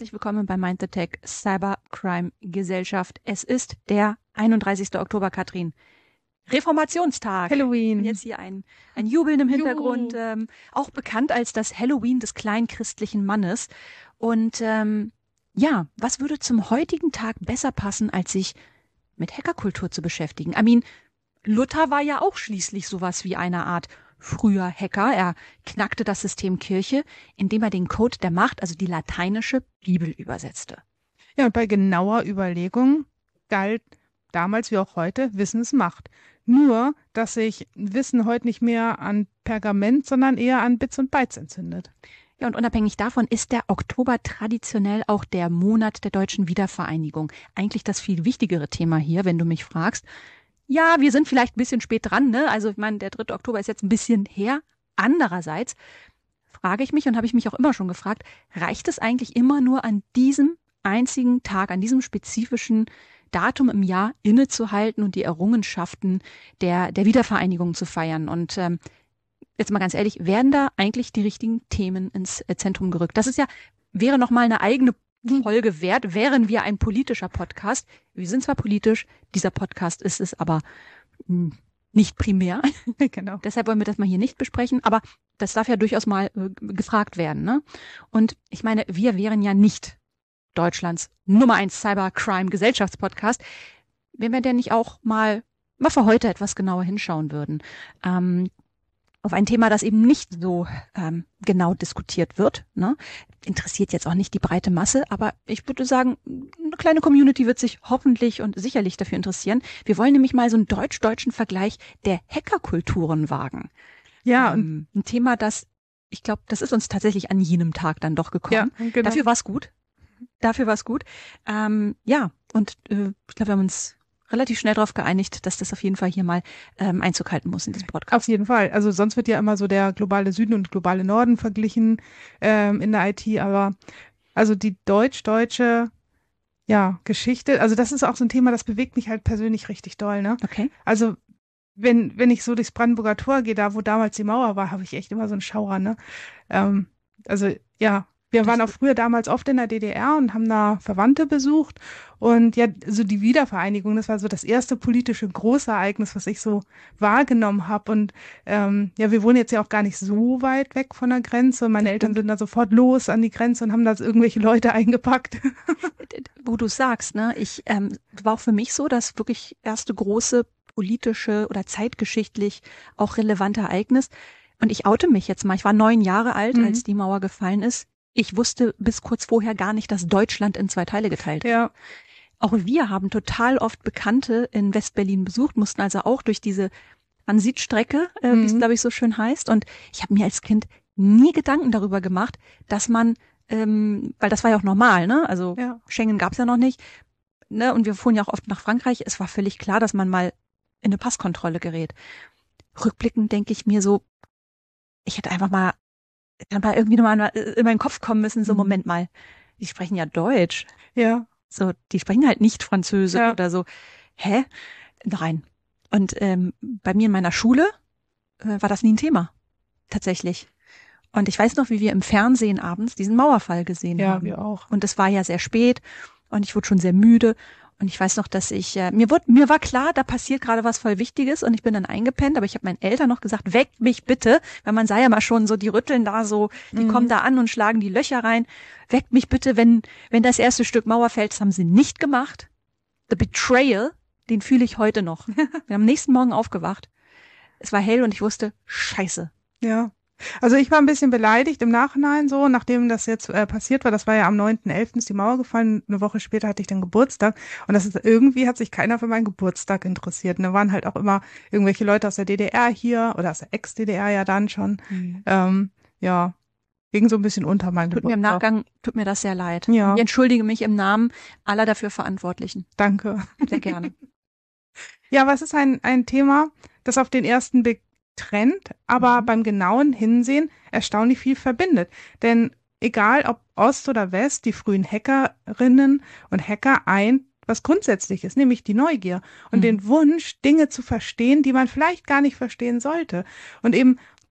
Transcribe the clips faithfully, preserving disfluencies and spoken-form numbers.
Herzlich willkommen bei Mind the Tech Cybercrime Gesellschaft. Es ist der einunddreißigster Oktober, Katrin. Reformationstag. Halloween. Und jetzt hier ein, ein Jubeln im Hintergrund, ähm, auch bekannt als das Halloween des kleinchristlichen Mannes. Und ähm, ja, was würde zum heutigen Tag besser passen, als sich mit Hackerkultur zu beschäftigen? I mean, Luther war ja auch schließlich sowas wie eine Art früher Hacker. Er knackte das System Kirche, indem er den Code der Macht, also die lateinische Bibel, übersetzte. Ja, und bei genauer Überlegung galt damals wie auch heute, Wissen ist Macht. Nur, dass sich Wissen heute nicht mehr an Pergament, sondern eher an Bits und Bytes entzündet. Ja, und unabhängig davon ist der Oktober traditionell auch der Monat der deutschen Wiedervereinigung. Eigentlich das viel wichtigere Thema hier, wenn du mich fragst. Ja, wir sind vielleicht ein bisschen spät dran, ne? Also ich meine, der dritte Oktober ist jetzt ein bisschen her. Andererseits frage ich mich und habe ich mich auch immer schon gefragt, reicht es eigentlich immer nur an diesem einzigen Tag, an diesem spezifischen Datum im Jahr innezuhalten und die Errungenschaften der, der Wiedervereinigung zu feiern? Und ähm, jetzt mal ganz ehrlich, werden da eigentlich die richtigen Themen ins äh, Zentrum gerückt? Das ist ja, wäre nochmal eine eigene Folge wert, wären wir ein politischer Podcast. Wir sind zwar politisch, dieser Podcast ist es aber mh, nicht primär. Genau. Deshalb wollen wir das mal hier nicht besprechen, aber das darf ja durchaus mal äh, gefragt werden, ne? Und ich meine, wir wären ja nicht Deutschlands Nummer eins Cybercrime Gesellschaftspodcast, wenn wir denn nicht auch mal, mal für heute etwas genauer hinschauen würden. Ähm, auf ein Thema, das eben nicht so ähm, genau diskutiert wird. Ne? Interessiert jetzt auch nicht die breite Masse, aber ich würde sagen, eine kleine Community wird sich hoffentlich und sicherlich dafür interessieren. Wir wollen nämlich mal so einen deutsch-deutschen Vergleich der Hackerkulturen wagen. Ja, ähm, und ein Thema, das, ich glaube, das ist uns tatsächlich an jenem Tag dann doch gekommen. Ja, genau. Dafür war es gut. Dafür war es gut. Ähm, ja, und äh, ich glaube, wir haben uns relativ schnell darauf geeinigt, dass das auf jeden Fall hier mal ähm, Einzug halten muss in diesem Podcast. Auf jeden Fall. Also sonst wird ja immer so der globale Süden und globale Norden verglichen ähm, in der I T, aber also die deutsch-deutsche ja, Geschichte, also das ist auch so ein Thema, das bewegt mich halt persönlich richtig doll, ne? Okay. Also wenn wenn ich so durchs Brandenburger Tor gehe, da wo damals die Mauer war, habe ich echt immer so einen Schauer, ne? Ähm, also ja, wir waren auch früher damals oft in der D D R und haben da Verwandte besucht. Und ja, so die Wiedervereinigung, das war so das erste politische Großereignis, was ich so wahrgenommen habe. Und ähm, ja, wir wohnen jetzt ja auch gar nicht so weit weg von der Grenze. Meine Eltern sind da sofort los an die Grenze und haben da irgendwelche Leute eingepackt. Wo du sagst, ne, ich ähm, war auch für mich so, das wirklich erste große politische oder zeitgeschichtlich auch relevante Ereignis. Und ich oute mich jetzt mal. Ich war neun Jahre alt, mhm. als die Mauer gefallen ist. Ich wusste bis kurz vorher gar nicht, dass Deutschland in zwei Teile geteilt ist. Ja. Auch wir haben total oft Bekannte in Westberlin besucht, mussten also auch durch diese Transitstrecke, äh, mhm. wie es, glaube ich, so schön heißt. Und ich habe mir als Kind nie Gedanken darüber gemacht, dass man, ähm, weil das war ja auch normal, ne? Also ja. Schengen gab's ja noch nicht. Ne? Und wir fuhren ja auch oft nach Frankreich. Es war völlig klar, dass man mal in eine Passkontrolle gerät. Rückblickend denke ich mir so, ich hätte einfach mal dann mal irgendwie nochmal in meinen Kopf kommen müssen, so, Moment mal, die sprechen ja Deutsch. Ja. So, die sprechen halt nicht Französisch ja. oder so. Hä? Nein. Und ähm, bei mir in meiner Schule äh, war das nie ein Thema. Tatsächlich. Und ich weiß noch, wie wir im Fernsehen abends diesen Mauerfall gesehen ja, haben. Ja, wir auch. Und es war ja sehr spät und ich wurde schon sehr müde. Und ich weiß noch, dass ich, äh, mir wurde, mir war klar, da passiert gerade was voll Wichtiges und ich bin dann eingepennt, aber ich habe meinen Eltern noch gesagt, weckt mich bitte, weil man sah ja mal schon so, die rütteln da so, die mhm. kommen da an und schlagen die Löcher rein. Weckt mich bitte, wenn, wenn das erste Stück Mauer fällt. Das haben sie nicht gemacht. The Betrayal, den fühle ich heute noch. Wir haben am nächsten Morgen aufgewacht. Es war hell und ich wusste, scheiße. Ja. Also ich war ein bisschen beleidigt im Nachhinein so, nachdem das jetzt äh, passiert war. Das war ja am neunten elften ist die Mauer gefallen. Eine Woche später hatte ich dann Geburtstag. Und das ist irgendwie hat sich keiner für meinen Geburtstag interessiert. Und da waren halt auch immer irgendwelche Leute aus der D D R hier oder aus der Ex-D D R ja dann schon. Mhm. Ähm, ja, ging so ein bisschen unter meinen Tut Geburtstag. Mir im Nachgang tut mir das sehr leid. Ja. Ich entschuldige mich im Namen aller dafür Verantwortlichen. Danke. Sehr gerne. Ja, was ist ein ein Thema, das auf den ersten Blick trennt, aber mhm. beim genauen Hinsehen erstaunlich viel verbindet. Denn egal ob Ost oder West, die frühen Hackerinnen und Hacker eint was Grundsätzliches, nämlich die Neugier und mhm. den Wunsch, Dinge zu verstehen, die man vielleicht gar nicht verstehen sollte. Und eben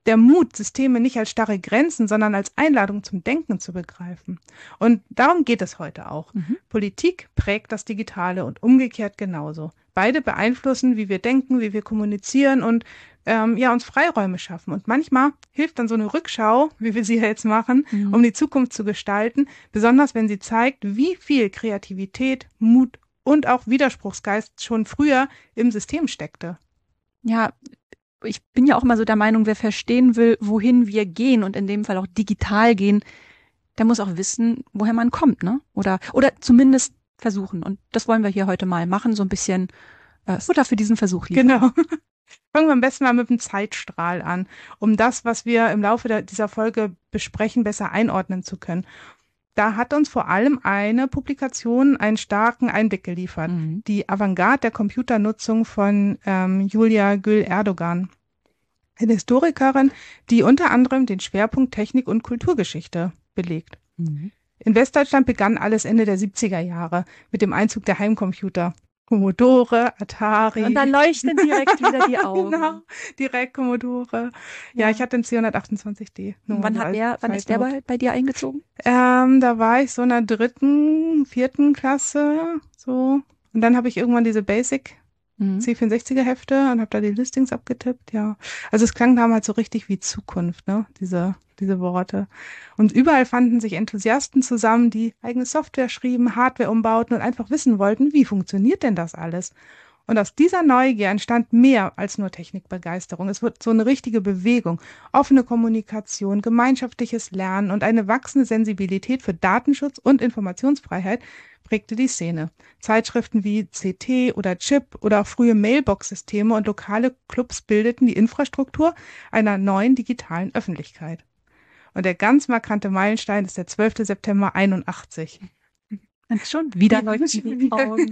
der Mut, Systeme nicht als starre Grenzen, sondern als Einladung zum Denken zu begreifen. Und darum geht es heute auch. Mhm. Politik prägt das Digitale und umgekehrt genauso. Beide beeinflussen, wie wir denken, wie wir kommunizieren und ähm, ja uns Freiräume schaffen. Und manchmal hilft dann so eine Rückschau, wie wir sie ja jetzt machen, mhm. um die Zukunft zu gestalten, besonders wenn sie zeigt, wie viel Kreativität, Mut und auch Widerspruchsgeist schon früher im System steckte. Ja, ich bin ja auch immer so der Meinung, wer verstehen will, wohin wir gehen und in dem Fall auch digital gehen, der muss auch wissen, woher man kommt, ne? Oder oder zumindest versuchen. Und das wollen wir hier heute mal machen, so ein bisschen äh, Futter für diesen Versuch liefern. Genau. Fangen wir am besten mal mit dem Zeitstrahl an, um das, was wir im Laufe der, dieser Folge besprechen, besser einordnen zu können. Da hat uns vor allem eine Publikation einen starken Einblick geliefert. Mhm. Die Avantgarde der Computernutzung von ähm, Julia Gül Erdogan. Eine Historikerin, die unter anderem den Schwerpunkt Technik und Kulturgeschichte belegt. Mhm. In Westdeutschland begann alles Ende der siebziger Jahre mit dem Einzug der Heimcomputer. Commodore, Atari. Und da leuchten direkt wieder die Augen. Genau, direkt Commodore. Ja, ja, ich hatte den C hundertachtundzwanzig D. Wann hat der, wann ist der bei, bei dir eingezogen? Ähm, da war ich so in der dritten, vierten Klasse, so. Und dann habe ich irgendwann diese Basic mhm. C vierundsechziger Hefte und habe da die Listings abgetippt, ja. Also es klang damals so richtig wie Zukunft, ne, diese diese Worte. Und überall fanden sich Enthusiasten zusammen, die eigene Software schrieben, Hardware umbauten und einfach wissen wollten, wie funktioniert denn das alles? Und aus dieser Neugier entstand mehr als nur Technikbegeisterung. Es wird so eine richtige Bewegung, offene Kommunikation, gemeinschaftliches Lernen und eine wachsende Sensibilität für Datenschutz und Informationsfreiheit prägte die Szene. Zeitschriften wie C T oder Chip oder auch frühe Mailbox-Systeme und lokale Clubs bildeten die Infrastruktur einer neuen digitalen Öffentlichkeit. Und der ganz markante Meilenstein ist der zwölfter September einundachtzig. Und schon wieder leuchten die Augen.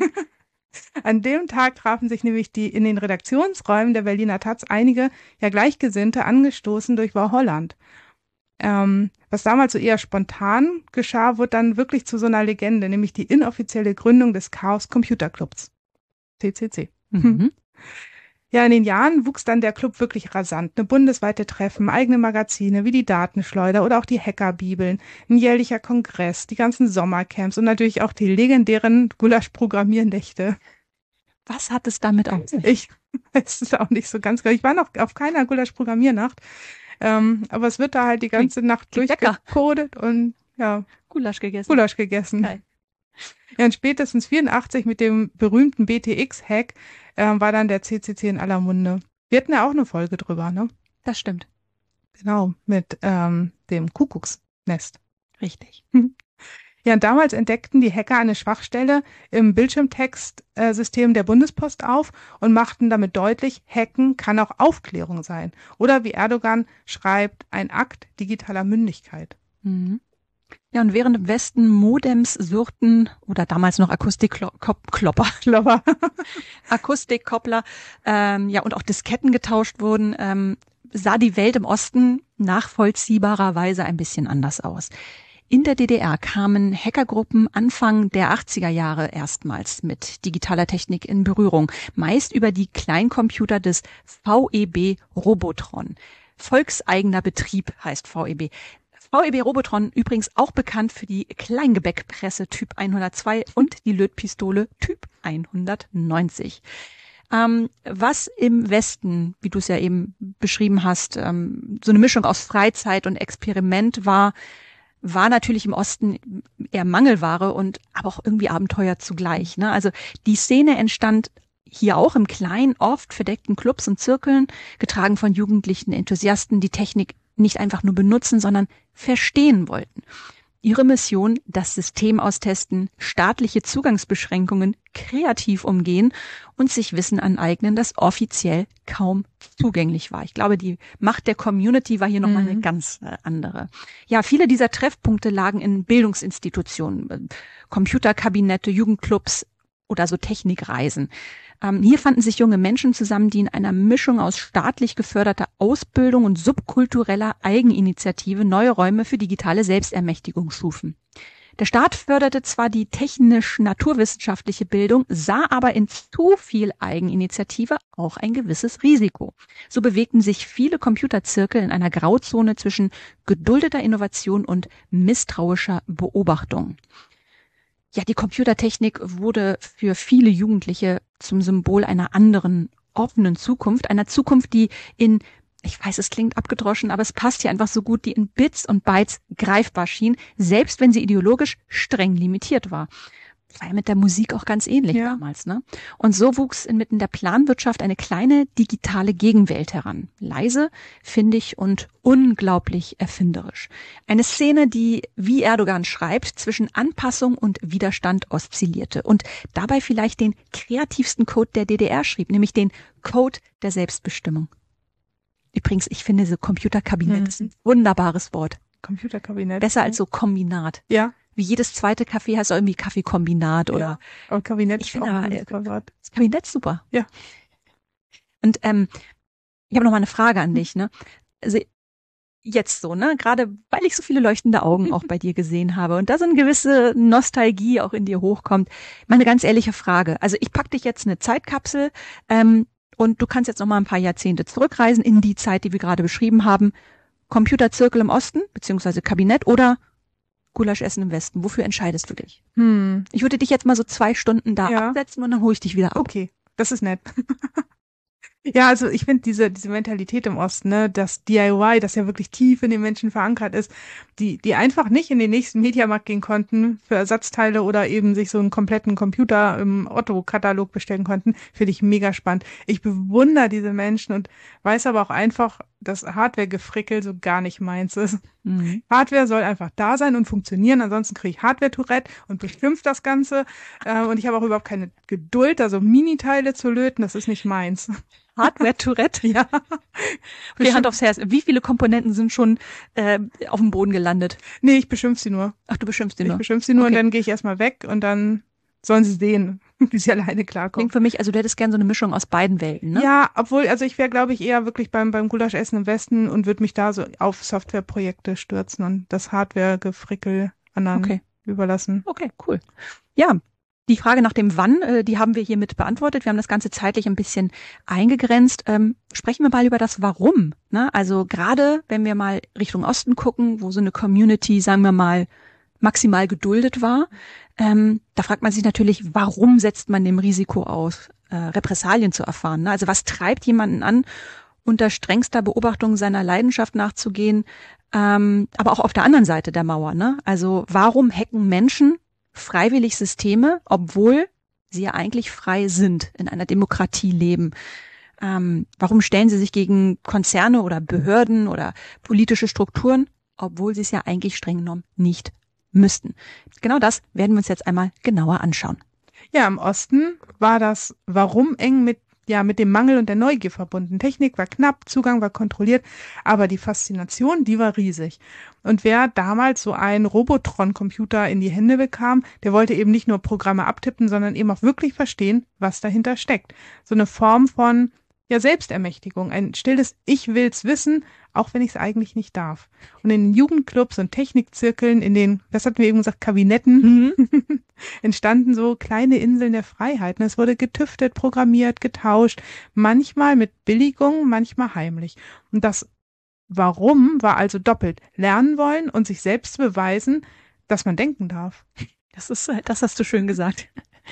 An dem Tag trafen sich nämlich die in den Redaktionsräumen der Berliner Taz einige ja Gleichgesinnte, angestoßen durch Wow Holland. Ähm, was damals so eher spontan geschah, wird dann wirklich zu so einer Legende, nämlich die inoffizielle Gründung des Chaos Computer Clubs. C C C. Mhm. Ja, in den Jahren wuchs dann der Club wirklich rasant. Eine bundesweite Treffen, eigene Magazine wie die Datenschleuder oder auch die Hackerbibeln, ein jährlicher Kongress, die ganzen Sommercamps und natürlich auch die legendären Gulasch-Programmiernächte. Was hat es damit auf sich? Ich weiß es auch nicht so ganz genau. Ich war noch auf keiner Gulasch-Programmiernacht, ähm, aber es wird da halt die ganze Nacht durchgecodet und ja, Gulasch gegessen. Gulasch gegessen. Geil. Ja, und spätestens vierundachtzig mit dem berühmten B T X-Hack äh, war dann der C C C in aller Munde. Wir hatten ja auch eine Folge drüber, ne? Das stimmt. Genau, mit ähm, dem Kuckucksnest. Richtig. Ja, und damals entdeckten die Hacker eine Schwachstelle im Bildschirmtextsystem der Bundespost auf und machten damit deutlich, Hacken kann auch Aufklärung sein. Oder wie Erdogan schreibt, ein Akt digitaler Mündigkeit. Mhm. Ja, und während im Westen Modems surrten oder damals noch Akustikklopper, Klopper, Akustikkoppler, ähm, ja, und auch Disketten getauscht wurden, ähm, sah die Welt im Osten nachvollziehbarerweise ein bisschen anders aus. In der D D R kamen Hackergruppen Anfang der achtziger Jahre erstmals mit digitaler Technik in Berührung, meist über die Kleincomputer des V E B Robotron. Volkseigener Betrieb heißt V E B. V E B Robotron übrigens auch bekannt für die Kleingebäckpresse Typ hundertzwei und die Lötpistole Typ hundertneunzig. Ähm, was im Westen, wie du es ja eben beschrieben hast, ähm, so eine Mischung aus Freizeit und Experiment war, war natürlich im Osten eher Mangelware und aber auch irgendwie Abenteuer zugleich. Ne? Also die Szene entstand hier auch im kleinen, oft verdeckten Clubs und Zirkeln, getragen von jugendlichen Enthusiasten, die Technik nicht einfach nur benutzen, sondern verstehen wollten. Ihre Mission, das System austesten, staatliche Zugangsbeschränkungen kreativ umgehen und sich Wissen aneignen, das offiziell kaum zugänglich war. Ich glaube, die Macht der Community war hier nochmal mhm. eine ganz andere. Ja, viele dieser Treffpunkte lagen in Bildungsinstitutionen, Computerkabinette, Jugendclubs oder so Technikreisen. Ähm, hier fanden sich junge Menschen zusammen, die in einer Mischung aus staatlich geförderter Ausbildung und subkultureller Eigeninitiative neue Räume für digitale Selbstermächtigung schufen. Der Staat förderte zwar die technisch-naturwissenschaftliche Bildung, sah aber in zu viel Eigeninitiative auch ein gewisses Risiko. So bewegten sich viele Computerzirkel in einer Grauzone zwischen geduldeter Innovation und misstrauischer Beobachtung. Ja, die Computertechnik wurde für viele Jugendliche zum Symbol einer anderen, offenen Zukunft, einer Zukunft, die in, ich weiß, es klingt abgedroschen, aber es passt hier einfach so gut, die in Bits und Bytes greifbar schien, selbst wenn sie ideologisch streng limitiert war. Das war ja mit der Musik auch ganz ähnlich ja. damals, ne? Und so wuchs inmitten der Planwirtschaft eine kleine digitale Gegenwelt heran. Leise, findig und unglaublich erfinderisch. Eine Szene, die, wie Erdogan schreibt, zwischen Anpassung und Widerstand oszillierte und dabei vielleicht den kreativsten Code der D D R schrieb, nämlich den Code der Selbstbestimmung. Übrigens, ich finde, so Computerkabinett mhm. ist ein wunderbares Wort. Computerkabinett. Besser als so Kombinat. Ja. Wie jedes zweite Café heißt auch irgendwie Kaffeekombinat oder. Ja, aber Kabinett ich ist finde auch aber, ein super Wort. Das Kabinett ist super. Ja. Und ähm, ich habe noch mal eine Frage an dich, ne? Also jetzt so, ne? Gerade weil ich so viele leuchtende Augen auch bei dir gesehen habe und da so eine gewisse Nostalgie auch in dir hochkommt. Meine ganz ehrliche Frage. Also ich pack dich jetzt in eine Zeitkapsel ähm, und du kannst jetzt noch mal ein paar Jahrzehnte zurückreisen in die Zeit, die wir gerade beschrieben haben. Computerzirkel im Osten, beziehungsweise Kabinett oder Gulasch essen im Westen. Wofür entscheidest du dich? Hm. Ich würde dich jetzt mal so zwei Stunden da ja. absetzen und dann hole ich dich wieder ab. Okay, das ist nett. Ja, also ich finde diese diese Mentalität im Osten, ne, das D I Y, das ja wirklich tief in den Menschen verankert ist, die die einfach nicht in den nächsten Mediamarkt gehen konnten für Ersatzteile oder eben sich so einen kompletten Computer im Otto-Katalog bestellen konnten, finde ich mega spannend. Ich bewundere diese Menschen und weiß aber auch einfach, dass Hardware-Gefrickel so gar nicht meins ist. Mhm. Hardware soll einfach da sein und funktionieren, ansonsten kriege ich Hardware-Tourette und beschimpft das Ganze. Äh, und ich habe auch überhaupt keine Geduld, also Miniteile zu löten, das ist nicht meins. Hardware-Tourette? Ja. Okay, Hand aufs Herz. Wie viele Komponenten sind schon äh, auf dem Boden gelandet? Nee, ich beschimpf sie nur. Ach, du beschimpfst sie nur? Ich beschimpf sie nur okay. Und dann gehe ich erstmal weg und dann sollen sie sehen, wie sie alleine klarkommen. Klingt für mich, also du hättest gern so eine Mischung aus beiden Welten, ne? Ja, obwohl, also ich wäre, glaube ich, eher wirklich beim beim Gulaschessen im Westen und würde mich da so auf Softwareprojekte stürzen und das Hardware-Gefrickel anderen okay. überlassen. Okay, cool. Ja, die Frage nach dem Wann, äh, die haben wir hiermit beantwortet. Wir haben das Ganze zeitlich ein bisschen eingegrenzt. Ähm, sprechen wir mal über das Warum. Ne? Also gerade, wenn wir mal Richtung Osten gucken, wo so eine Community, sagen wir mal, maximal geduldet war, ähm, da fragt man sich natürlich, warum setzt man dem Risiko aus, äh, Repressalien zu erfahren? Ne? Also was treibt jemanden an, unter strengster Beobachtung seiner Leidenschaft nachzugehen, ähm, aber auch auf der anderen Seite der Mauer. Ne? Also warum hacken Menschen freiwillig Systeme, obwohl sie ja eigentlich frei sind, in einer Demokratie leben? Ähm, warum stellen sie sich gegen Konzerne oder Behörden oder politische Strukturen, obwohl sie es ja eigentlich streng genommen nicht müssten? Genau das werden wir uns jetzt einmal genauer anschauen. Ja, im Osten war das Warum eng mit ja mit dem Mangel und der Neugier verbunden. Technik war knapp, Zugang war kontrolliert, aber die Faszination, die war riesig. Und wer damals so einen Robotron-Computer in die Hände bekam, der wollte eben nicht nur Programme abtippen, sondern eben auch wirklich verstehen, was dahinter steckt. So eine Form von ja Selbstermächtigung, ein stilles Ich will's wissen, auch wenn ich es eigentlich nicht darf. Und in den Jugendclubs und Technikzirkeln, in den, was hatten wir eben gesagt, Kabinetten, mhm. entstanden so kleine Inseln der Freiheit. Es wurde getüftet, programmiert, getauscht, manchmal mit Billigung, manchmal heimlich. Und das Warum war also doppelt. Lernen wollen und sich selbst beweisen, dass man denken darf. Das ist, das hast du schön gesagt.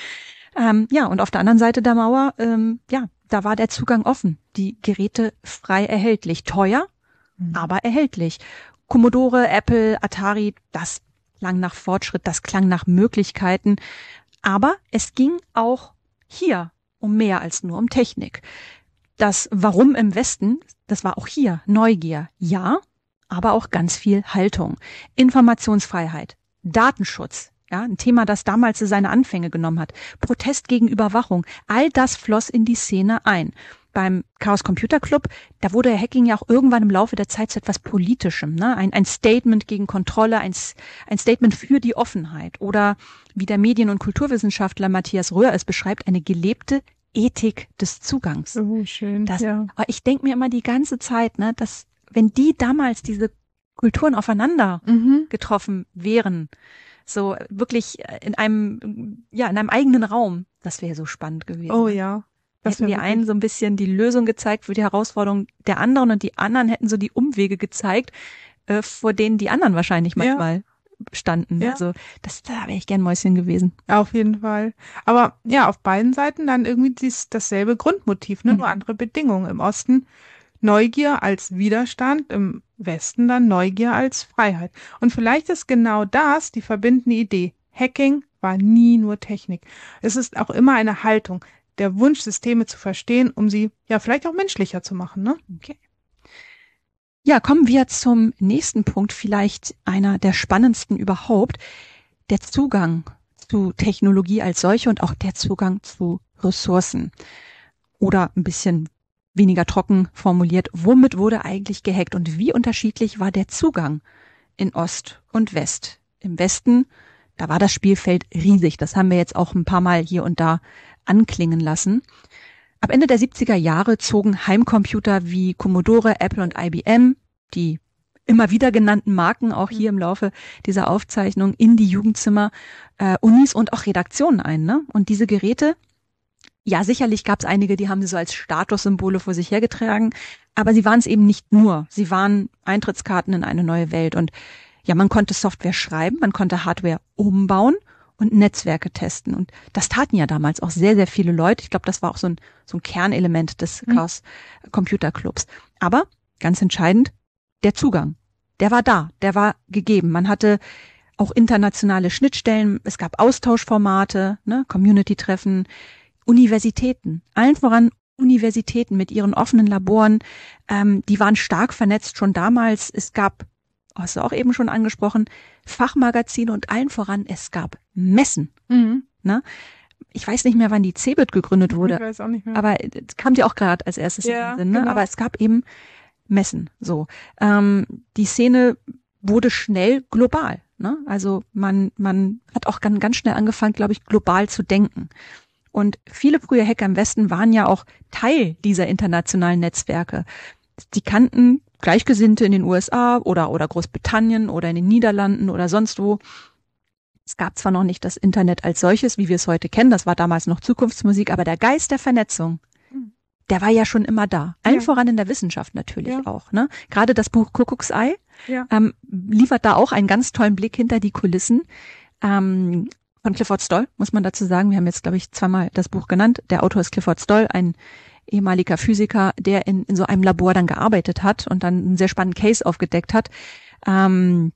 ähm, ja, und auf der anderen Seite der Mauer, ähm, ja, da war der Zugang offen. Die Geräte frei erhältlich. Teuer, mhm. aber erhältlich. Commodore, Apple, Atari, das klang nach Fortschritt, das klang nach Möglichkeiten. Aber es ging auch hier um mehr als nur um Technik. Das Warum im Westen, das war auch hier Neugier, ja, aber auch ganz viel Haltung. Informationsfreiheit, Datenschutz, ja, ein Thema, das damals seine Anfänge genommen hat. Protest gegen Überwachung, all das floss in die Szene ein. Beim Chaos Computer Club, da wurde Hacking ja auch irgendwann im Laufe der Zeit zu etwas Politischem, ne? Ein, ein Statement gegen Kontrolle, ein, ein Statement für die Offenheit. Oder wie der Medien- und Kulturwissenschaftler Matthias Röhr es beschreibt, eine gelebte Ethik des Zugangs. Oh, schön, das, ja. Aber ich denke mir immer die ganze Zeit, ne, dass wenn die damals diese Kulturen aufeinander mhm. getroffen wären, So wirklich in einem, ja, in einem eigenen Raum. Das wäre so spannend gewesen. Oh ja. Das hätten die einen so ein bisschen die Lösung gezeigt für die Herausforderung der anderen und die anderen hätten so die Umwege gezeigt, äh, vor denen die anderen wahrscheinlich manchmal ja. standen. Ja. Also das, da wäre ich gern Mäuschen gewesen. Auf jeden Fall. Aber ja, auf beiden Seiten dann irgendwie dies, dasselbe Grundmotiv, ne? Mhm. Nur andere Bedingungen. Im Osten Neugier als Widerstand, im Westen dann Neugier als Freiheit. Und vielleicht ist genau das die verbindende Idee. Hacking war nie nur Technik. Es ist auch immer eine Haltung. Der Wunsch, Systeme zu verstehen, um sie ja vielleicht auch menschlicher zu machen, ne? Okay. Ja, kommen wir zum nächsten Punkt, vielleicht einer der spannendsten überhaupt. Der Zugang zu Technologie als solche und auch der Zugang zu Ressourcen. Oder ein bisschen weniger trocken formuliert, womit wurde eigentlich gehackt und wie unterschiedlich war der Zugang in Ost und West? Im Westen, da war das Spielfeld riesig. Das haben wir jetzt auch ein paar Mal hier und da anklingen lassen. Ab Ende der siebziger Jahre zogen Heimcomputer wie Commodore, Apple und I B M, die immer wieder genannten Marken, auch hier im Laufe dieser Aufzeichnung, in die Jugendzimmer, äh, Unis und auch Redaktionen ein. Ne? Und diese Geräte, ja, sicherlich gab es einige, die haben sie so als Statussymbole vor sich hergetragen, aber sie waren es eben nicht nur. Sie waren Eintrittskarten in eine neue Welt. Und ja, man konnte Software schreiben, man konnte Hardware umbauen und Netzwerke testen. Und das taten ja damals auch sehr, sehr viele Leute. Ich glaube, das war auch so ein, so ein Kernelement des Chaos Computer Clubs. Aber ganz entscheidend, der Zugang, der war da, der war gegeben. Man hatte auch internationale Schnittstellen, es gab Austauschformate, ne, Community-Treffen, Universitäten, allen voran Universitäten mit ihren offenen Laboren, ähm, die waren stark vernetzt schon damals. Es gab, hast du auch eben schon angesprochen, Fachmagazine und allen voran, es gab Messen. Mhm. Ne? Ich weiß nicht mehr, wann die CeBIT gegründet wurde, ich weiß auch nicht mehr. aber es kam dir auch gerade als erstes ja, in den Sinn. Ne? Genau. Aber es gab eben Messen. So, ähm, die Szene wurde schnell global. Ne? Also man man hat auch ganz, ganz schnell angefangen, glaube ich, global zu denken. Und viele frühe Hacker im Westen waren ja auch Teil dieser internationalen Netzwerke. Die kannten Gleichgesinnte in den U S A oder oder Großbritannien oder in den Niederlanden oder sonst wo. Es gab zwar noch nicht das Internet als solches, wie wir es heute kennen, das war damals noch Zukunftsmusik, aber der Geist der Vernetzung, der war ja schon immer da. Allen ja. voran in der Wissenschaft natürlich ja. auch. Ne? Gerade das Buch Kuckucksei ja. ähm, liefert da auch einen ganz tollen Blick hinter die Kulissen. Ähm, von Clifford Stoll, muss man dazu sagen. Wir haben jetzt, glaube ich, zweimal das Buch genannt. Der Autor ist Clifford Stoll, ein ehemaliger Physiker, der in, in so einem Labor dann gearbeitet hat und dann einen sehr spannenden Case aufgedeckt hat. Ähm,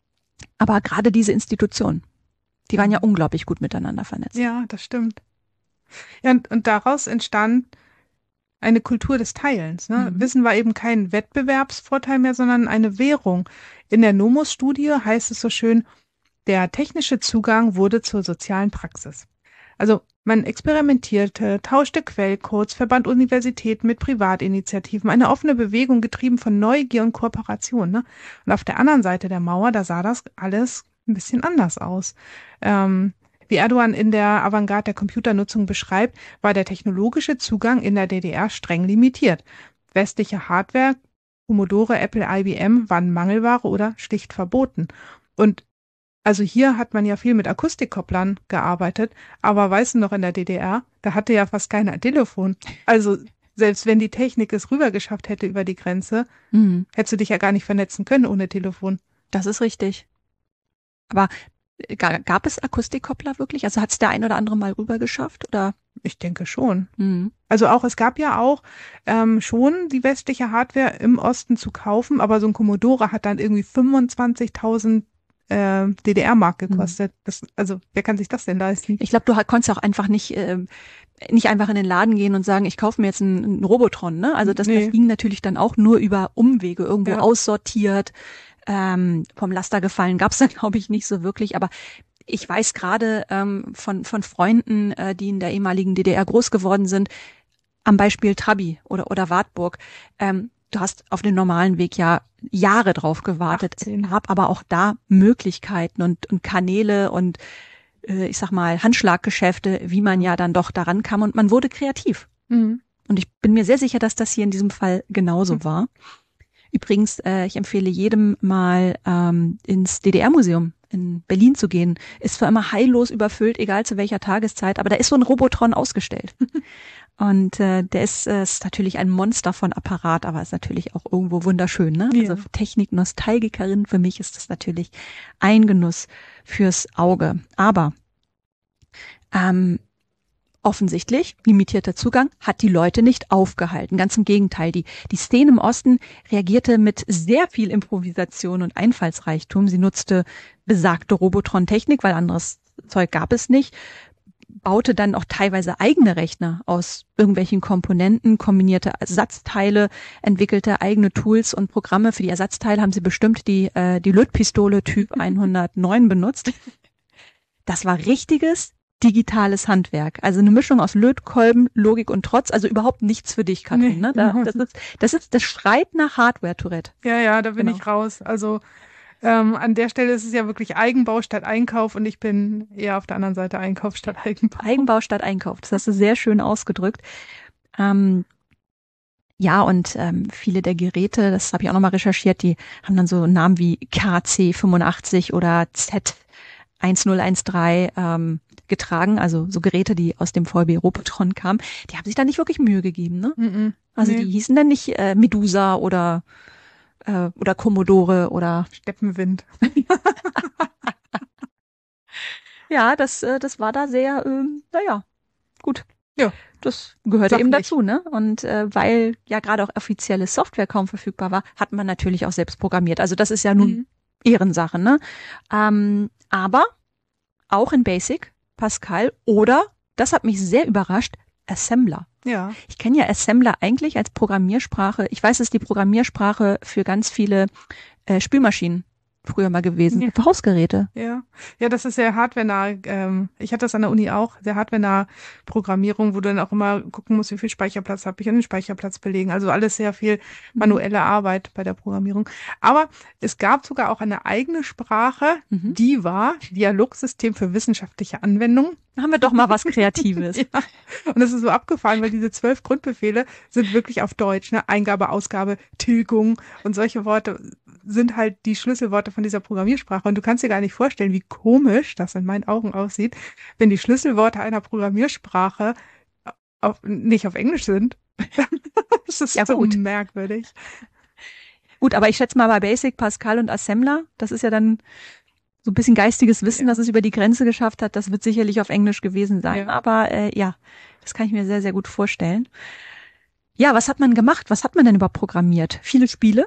aber gerade diese Institutionen, die waren ja unglaublich gut miteinander vernetzt. Ja, das stimmt. Ja, und, und daraus entstand eine Kultur des Teilens. Ne? Mhm. Wissen war eben kein Wettbewerbsvorteil mehr, sondern eine Währung. In der Nomos-Studie heißt es so schön, der technische Zugang wurde zur sozialen Praxis. Also man experimentierte, tauschte Quellcodes, verband Universitäten mit Privatinitiativen, eine offene Bewegung getrieben von Neugier und Kooperation. Ne? Und auf der anderen Seite der Mauer, da sah das alles ein bisschen anders aus. Ähm, wie Erdogan in der Avantgarde der Computernutzung beschreibt, war der technologische Zugang in der D D R streng limitiert. Westliche Hardware, Commodore, Apple, I B M waren Mangelware oder schlicht verboten. Und also hier hat man ja viel mit Akustikkopplern gearbeitet, aber weißt du noch, in der D D R, da hatte ja fast keiner ein Telefon. Also selbst wenn die Technik es rübergeschafft hätte über die Grenze, mhm. hättest du dich ja gar nicht vernetzen können ohne Telefon. Das ist richtig. Aber gab es Akustikkoppler wirklich? Also hat es der ein oder andere mal rüber geschafft? Oder? Ich denke schon. Mhm. Also auch, es gab ja auch ähm, schon die westliche Hardware im Osten zu kaufen, aber so ein Commodore hat dann irgendwie fünfundzwanzigtausend äh, D D R-Mark gekostet. Mhm. Das, also wer kann sich das denn leisten? Ich glaube, du konntest auch einfach nicht äh, nicht einfach in den Laden gehen und sagen, ich kaufe mir jetzt einen, einen Robotron. Ne? Also das, nee. das ging natürlich dann auch nur über Umwege, irgendwo ja. aussortiert. Ähm, vom Laster gefallen gab's dann, glaube ich, nicht so wirklich. Aber ich weiß gerade ähm, von von Freunden, äh, die in der ehemaligen D D R groß geworden sind, am Beispiel Trabi oder oder Wartburg. Ähm, du hast auf den normalen Weg ja Jahre drauf gewartet. Ich habe aber auch da Möglichkeiten und und Kanäle und äh, ich sag mal Handschlaggeschäfte, wie man ja dann doch daran kam und man wurde kreativ. Mhm. Und ich bin mir sehr sicher, dass das hier in diesem Fall genauso mhm. war. Übrigens, äh, ich empfehle jedem mal ähm, ins D D R-Museum in Berlin zu gehen, ist zwar immer heillos überfüllt, egal zu welcher Tageszeit, aber da ist so ein Robotron ausgestellt. Und äh, der ist, äh, ist natürlich ein Monster von Apparat, aber ist natürlich auch irgendwo wunderschön, ne? Ja. Also Technik-Nostalgikerin, für mich ist das natürlich ein Genuss fürs Auge. Aber ähm, offensichtlich, limitierter Zugang, hat die Leute nicht aufgehalten. Ganz im Gegenteil, die, die Szene im Osten reagierte mit sehr viel Improvisation und Einfallsreichtum. Sie nutzte besagte Robotron-Technik, weil anderes Zeug gab es nicht, baute dann auch teilweise eigene Rechner aus irgendwelchen Komponenten, kombinierte Ersatzteile, entwickelte eigene Tools und Programme. Für die Ersatzteile haben sie bestimmt die, äh, die Lötpistole Typ hundertneun benutzt. Das war richtiges digitales Handwerk. Also eine Mischung aus Lötkolben, Logik und Trotz. Also überhaupt nichts für dich, Katrin. Ne? Da, das ist, das ist, das schreit nach Hardware-Tourette. Ja, ja, da bin Genau. ich raus. Also ähm, an der Stelle ist es ja wirklich Eigenbau statt Einkauf und ich bin eher auf der anderen Seite Einkauf statt Eigenbau. Eigenbau statt Einkauf. Das hast du sehr schön ausgedrückt. Ähm, ja, und ähm, viele der Geräte, das habe ich auch nochmal recherchiert, die haben dann so Namen wie K C fünfundachtzig oder Z1013 ähm, getragen, also so Geräte, die aus dem V W Robotron kamen. Die haben sich da nicht wirklich Mühe gegeben, ne? Mm-mm. Also Nee. die hießen dann nicht äh, Medusa oder äh, oder Commodore oder Steppenwind. ja, das äh, das war da sehr, ähm, naja, gut. Ja. Das gehörte eben Sachlich. dazu, ne? Und äh, weil ja gerade auch offizielle Software kaum verfügbar war, hat man natürlich auch selbst programmiert. Also das ist ja nun Mhm. Ehrensache, ne? Ähm, aber auch in Basic, Pascal oder, das hat mich sehr überrascht, Assembler. Ja. Ich kenne ja Assembler eigentlich als Programmiersprache. Ich weiß, es ist die Programmiersprache für ganz viele äh, Spülmaschinen früher mal gewesen, Ja. für Hausgeräte. Ja, ja, das ist sehr hardwarenah. Ähm, ich hatte das an der Uni auch, sehr hardwarenah Programmierung, wo du dann auch immer gucken musst, wie viel Speicherplatz habe ich und den Speicherplatz belegen. Also alles sehr viel manuelle Arbeit bei der Programmierung. Aber es gab sogar auch eine eigene Sprache, Mhm. die war Dialogsystem für wissenschaftliche Anwendungen. Da haben wir doch mal was Kreatives. Ja. Und das ist so abgefahren, weil diese zwölf Grundbefehle sind wirklich auf Deutsch, ne? Eingabe, Ausgabe, Tilgung und solche Worte sind halt die Schlüsselworte von dieser Programmiersprache. Und du kannst dir gar nicht vorstellen, wie komisch das in meinen Augen aussieht, wenn die Schlüsselworte einer Programmiersprache auf, nicht auf Englisch sind. Das ist Ja, so gut. merkwürdig. Gut, aber ich schätze mal bei Basic, Pascal und Assembler, das ist ja dann so ein bisschen geistiges Wissen, Ja. dass es über die Grenze geschafft hat. Das wird sicherlich auf Englisch gewesen sein. Ja. Aber äh, ja, das kann ich mir sehr, sehr gut vorstellen. Ja, was hat man gemacht? Was hat man denn überhaupt programmiert? Viele Spiele,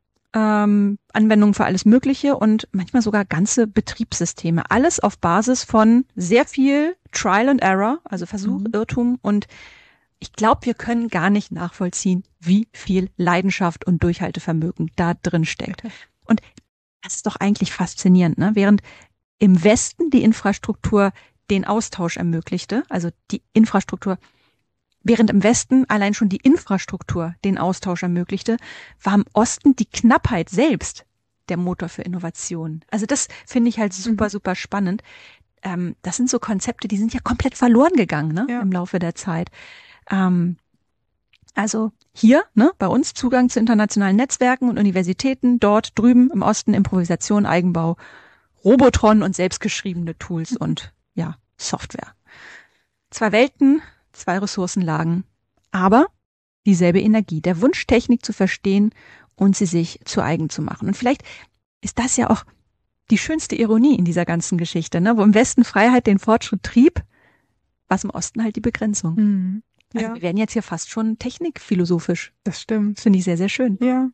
ähm, Anwendungen für alles Mögliche und manchmal sogar ganze Betriebssysteme. Alles auf Basis von sehr viel Trial and Error, also Versuch, Mhm. Irrtum. Und ich glaube, wir können gar nicht nachvollziehen, wie viel Leidenschaft und Durchhaltevermögen da drin steckt. Und das ist doch eigentlich faszinierend, ne? Während im Westen die Infrastruktur den Austausch ermöglichte, also die Infrastruktur, während im Westen allein schon die Infrastruktur den Austausch ermöglichte, war im Osten die Knappheit selbst der Motor für Innovation. Also das finde ich halt super, Mhm. super spannend. Ähm, das sind so Konzepte, die sind ja komplett verloren gegangen, ne? Ja. Im Laufe der Zeit. Ähm, also hier, ne, bei uns Zugang zu internationalen Netzwerken und Universitäten, dort drüben im Osten Improvisation, Eigenbau, Robotron und selbstgeschriebene Tools und ja, Software. Zwei Welten, zwei Ressourcenlagen, aber dieselbe Energie, der Wunsch, Technik zu verstehen und sie sich zu eigen zu machen. Und vielleicht ist das ja auch die schönste Ironie in dieser ganzen Geschichte, ne, wo im Westen Freiheit den Fortschritt trieb, was im Osten halt die Begrenzung. Mhm. Also Ja, wir werden jetzt hier fast schon technikphilosophisch. das stimmt. Das finde ich sehr, sehr schön. Ja.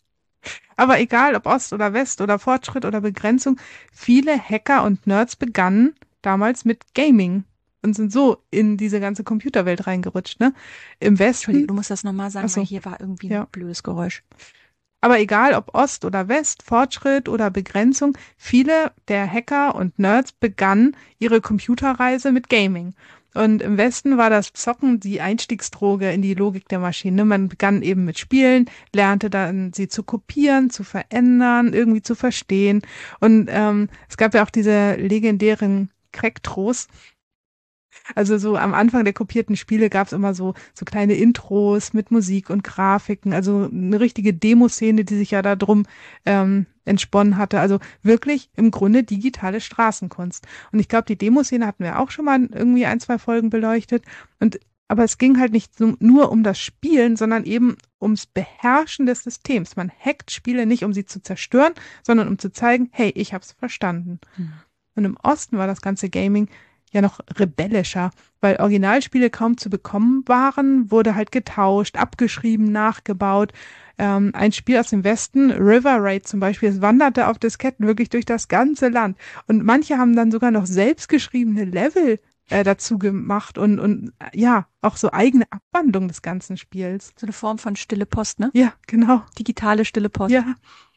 Aber egal, ob Ost oder West oder Fortschritt oder Begrenzung, viele Hacker und Nerds begannen damals mit Gaming und sind so in diese ganze Computerwelt reingerutscht, ne? Im Entschuldigung, Westen, du musst das nochmal sagen, Ach so. weil hier war irgendwie Ja. ein blödes Geräusch. aber egal, ob Ost oder West, Fortschritt oder Begrenzung, viele der Hacker und Nerds begannen ihre Computerreise mit Gaming. Und im Westen war das Zocken die Einstiegsdroge in die Logik der Maschine. Man begann eben mit Spielen, lernte dann sie zu kopieren, zu verändern, irgendwie zu verstehen. Und ähm, es gab ja auch diese legendären Crack-Tros, Also so am Anfang der kopierten Spiele gab es immer so so kleine Intros mit Musik und Grafiken, also eine richtige Demoszene, die sich ja da drum ähm, entsponnen hatte. Also wirklich im Grunde digitale Straßenkunst. Und ich glaube, die Demoszene hatten wir auch schon mal irgendwie ein, zwei Folgen beleuchtet. Und aber es ging halt nicht so, nur um das Spielen, sondern eben ums Beherrschen des Systems. Man hackt Spiele nicht, um sie zu zerstören, sondern um zu zeigen, hey, ich hab's verstanden. Hm. Und im Osten war das ganze Gaming ja noch rebellischer, weil Originalspiele kaum zu bekommen waren, wurde halt getauscht, abgeschrieben, nachgebaut. Ähm, ein Spiel aus dem Westen, River Raid zum Beispiel, es wanderte auf Disketten wirklich durch das ganze Land. Und manche haben dann sogar noch selbstgeschriebene Level äh, dazu gemacht und, und ja, auch so eigene Abwandlung des ganzen Spiels. So eine Form von stille Post, ne? Ja, genau. Digitale stille Post. Ja.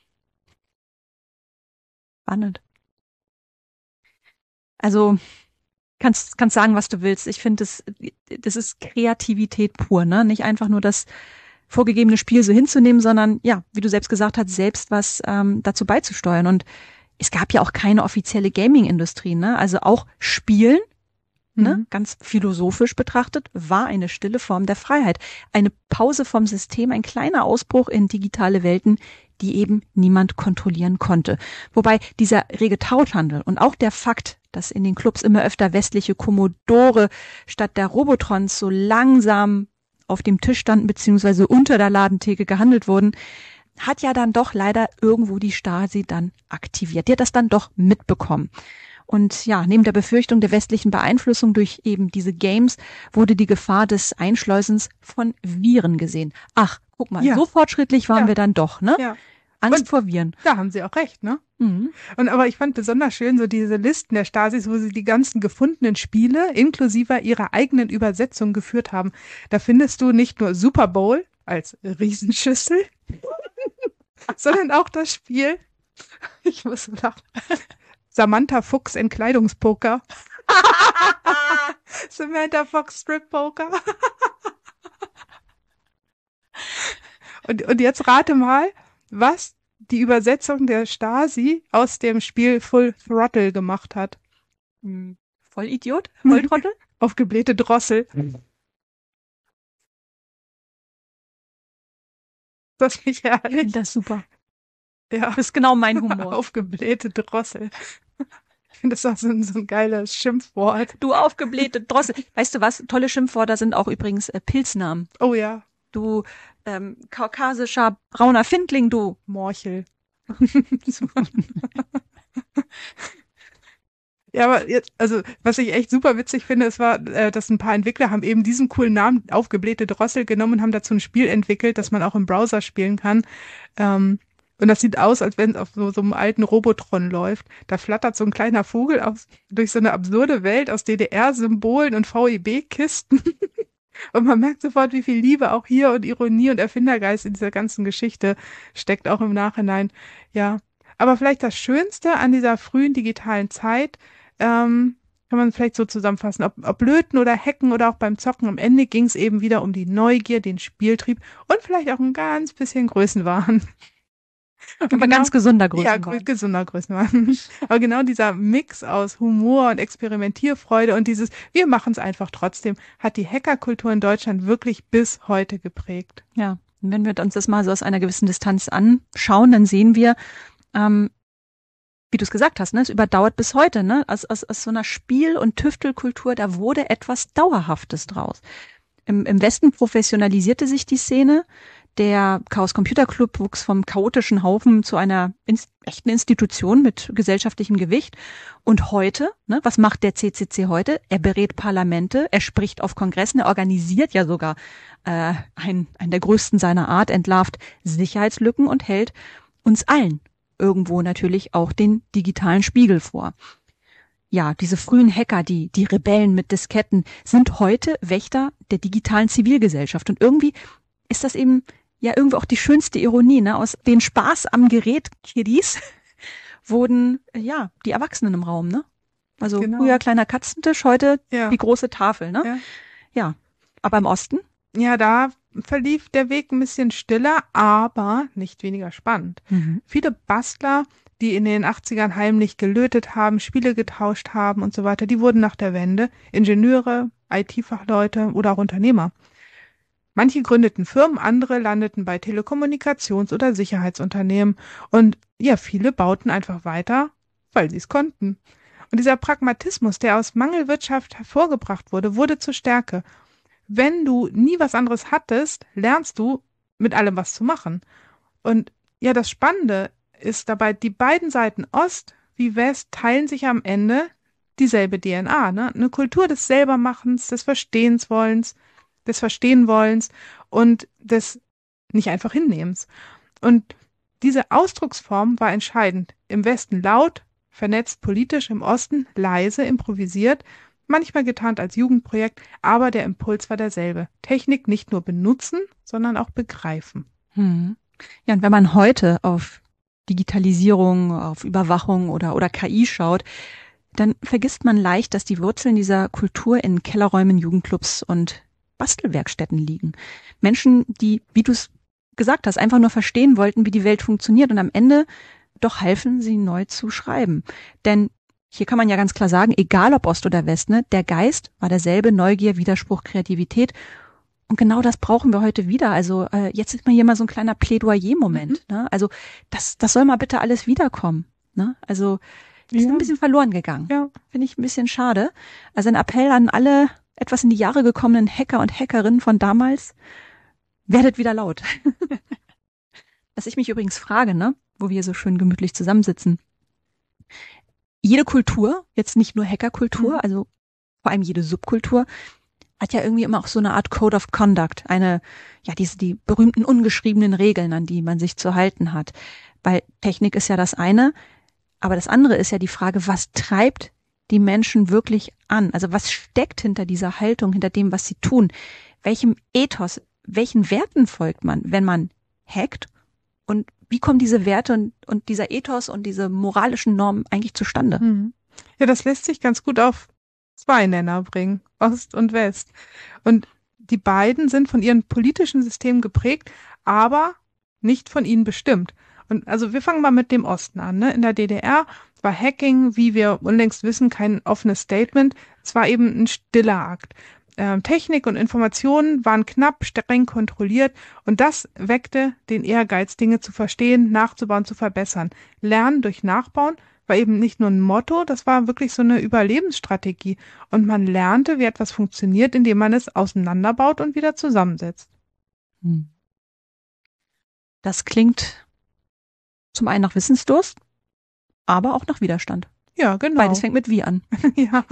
Spannend. Also kannst kannst sagen, was du willst. Ich finde, das, das ist Kreativität pur, ne? Nicht einfach nur das vorgegebene Spiel so hinzunehmen, sondern ja, wie du selbst gesagt hast, selbst was ähm, dazu beizusteuern. Und es gab ja auch keine offizielle Gaming-Industrie, ne? Also auch Spielen, mhm. ne? Ganz philosophisch betrachtet, war eine stille Form der Freiheit. Eine Pause vom System, ein kleiner Ausbruch in digitale Welten, die eben niemand kontrollieren konnte. Wobei dieser rege Tauschhandel und auch der Fakt, dass in den Clubs immer öfter westliche Commodore statt der Robotrons so langsam auf dem Tisch standen beziehungsweise unter der Ladentheke gehandelt wurden, hat ja dann doch leider irgendwo die Stasi dann aktiviert. Die hat das dann doch mitbekommen. Und ja, neben der Befürchtung der westlichen Beeinflussung durch eben diese Games wurde die Gefahr des Einschleusens von Viren gesehen. Ach, guck mal, ja. so fortschrittlich waren ja. wir dann doch, ne? Ja. Angst Und vor Viren. Da haben sie auch recht, ne? Mhm. Und aber ich fand besonders schön so diese Listen der Stasis, wo sie die ganzen gefundenen Spiele inklusive ihrer eigenen Übersetzung geführt haben. Da findest du nicht nur Super Bowl als Riesenschüssel, sondern auch das Spiel, ich muss lachen, Samantha Fuchs Entkleidungspoker. Samantha Fox Strip Poker. und, und jetzt rate mal, was die Übersetzung der Stasi aus dem Spiel Full Throttle gemacht hat. Hm. Vollidiot? Volltrottel? Aufgeblähte Drossel. Das ist nicht herrlich. Ich finde das super. Ja. Das ist genau mein Humor. Aufgeblähte Drossel. Ich finde das auch so ein, so ein geiles Schimpfwort. Du aufgeblähte Drossel. Weißt du was? Tolle Schimpfwörter sind auch übrigens äh, Pilznamen. Oh ja. Du ähm, kaukasischer brauner Findling, du Morchel. Ja, aber jetzt, also was ich echt super witzig finde, es war, äh, dass ein paar Entwickler haben eben diesen coolen Namen aufgeblähte Drossel genommen und haben dazu ein Spiel entwickelt, das man auch im Browser spielen kann. Ähm, und das sieht aus, als wenn es auf so, so einem alten Robotron läuft. Da flattert so ein kleiner Vogel aus, durch so eine absurde Welt aus D D R-Symbolen und V E B-Kisten. Und man merkt sofort, wie viel Liebe auch hier und Ironie und Erfindergeist in dieser ganzen Geschichte steckt, auch im Nachhinein. Ja, aber vielleicht das Schönste an dieser frühen digitalen Zeit, ähm, kann man vielleicht so zusammenfassen, ob, ob Löten oder Hacken oder auch beim Zocken, am Ende ging es eben wieder um die Neugier, den Spieltrieb und vielleicht auch ein ganz bisschen Größenwahn. Aber genau, ganz gesunder Größenwahn. Ja, gesunder Größenwahn. Aber genau dieser Mix aus Humor und Experimentierfreude und dieses, wir machen es einfach trotzdem, hat die Hackerkultur in Deutschland wirklich bis heute geprägt. Ja, und wenn wir uns das mal so aus einer gewissen Distanz anschauen, dann sehen wir, ähm, wie du es gesagt hast, ne, es überdauert bis heute, ne, aus, aus, aus so einer Spiel- und Tüftelkultur, da wurde etwas Dauerhaftes draus. Im, im Westen professionalisierte sich die Szene. Der Chaos Computer Club wuchs vom chaotischen Haufen zu einer ins, echten Institution mit gesellschaftlichem Gewicht. Und heute, ne, was macht der C C C heute? Er berät Parlamente, er spricht auf Kongressen, er organisiert ja sogar äh, einen, einen der größten seiner Art, entlarvt Sicherheitslücken und hält uns allen irgendwo natürlich auch den digitalen Spiegel vor. Ja, diese frühen Hacker, die, die Rebellen mit Disketten, sind heute Wächter der digitalen Zivilgesellschaft. Und irgendwie ist das eben ja irgendwo auch die schönste Ironie, ne? Aus den Spaß am Gerät Kiddies wurden, ja, die Erwachsenen im Raum, ne? Also genau. Früher kleiner Katzentisch, heute ja. die große Tafel, ne? Ja. ja. Aber im Osten? Ja, da verlief der Weg ein bisschen stiller, aber nicht weniger spannend. Mhm. Viele Bastler, die in den achtzigern heimlich gelötet haben, Spiele getauscht haben und so weiter, die wurden nach der Wende Ingenieure, I T-Fachleute oder auch Unternehmer. Manche gründeten Firmen, andere landeten bei Telekommunikations- oder Sicherheitsunternehmen und ja, viele bauten einfach weiter, weil sie es konnten. Und dieser Pragmatismus, der aus Mangelwirtschaft hervorgebracht wurde, wurde zur Stärke. Wenn du nie was anderes hattest, lernst du, mit allem was zu machen. Und ja, das Spannende ist dabei, die beiden Seiten Ost wie West teilen sich am Ende dieselbe D N A, ne? Eine Kultur des Selbermachens, des Verstehenswollens, des Verstehenwollens und des nicht einfach Hinnehmens. Und diese Ausdrucksform war entscheidend. Im Westen laut, vernetzt politisch, im Osten leise, improvisiert, manchmal getarnt als Jugendprojekt, aber der Impuls war derselbe. Technik nicht nur benutzen, sondern auch begreifen. Hm. Ja, und wenn man heute auf Digitalisierung, auf Überwachung oder, oder K I schaut, dann vergisst man leicht, dass die Wurzeln dieser Kultur in Kellerräumen, Jugendclubs und Bastelwerkstätten liegen. Menschen, die, wie du es gesagt hast, einfach nur verstehen wollten, wie die Welt funktioniert und am Ende doch halfen, sie neu zu schreiben. Denn hier kann man ja ganz klar sagen, egal ob Ost oder West, ne, der Geist war derselbe, Neugier, Widerspruch, Kreativität. Und genau das brauchen wir heute wieder. Also äh, jetzt ist mal hier mal so ein kleiner Plädoyer-Moment. Mhm. Ne? Also das, das soll mal bitte alles wiederkommen. Ne? Also die ja. sind ein bisschen verloren gegangen. Ja. Finde ich ein bisschen schade. Also ein Appell an alle etwas in die Jahre gekommenen Hacker und Hackerinnen von damals, werdet wieder laut. Was ich mich übrigens frage, ne, wo wir so schön gemütlich zusammensitzen. Jede Kultur, jetzt nicht nur Hackerkultur, mhm. also vor allem jede Subkultur, hat ja irgendwie immer auch so eine Art Code of Conduct, eine, ja, diese, die berühmten ungeschriebenen Regeln, an die man sich zu halten hat. Weil Technik ist ja das eine, aber das andere ist ja die Frage, was treibt die Menschen wirklich an? Also was steckt hinter dieser Haltung, hinter dem, was sie tun? Welchem Ethos, welchen Werten folgt man, wenn man hackt? Und wie kommen diese Werte und, und dieser Ethos und diese moralischen Normen eigentlich zustande? Mhm. Ja, das lässt sich ganz gut auf zwei Nenner bringen, Ost und West. Und die beiden sind von ihren politischen Systemen geprägt, aber nicht von ihnen bestimmt. Und also wir fangen mal mit dem Osten an. Ne? In der D D R war Hacking, wie wir unlängst wissen, kein offenes Statement. Es war eben ein stiller Akt. Ähm, Technik und Informationen waren knapp, streng kontrolliert und das weckte den Ehrgeiz, Dinge zu verstehen, nachzubauen, zu verbessern. Lernen durch Nachbauen war eben nicht nur ein Motto, das war wirklich so eine Überlebensstrategie. Und man lernte, wie etwas funktioniert, indem man es auseinanderbaut und wieder zusammensetzt. Hm. Das klingt zum einen nach Wissensdurst, aber auch nach Widerstand. Ja, genau. Beides fängt mit wie an. Ja.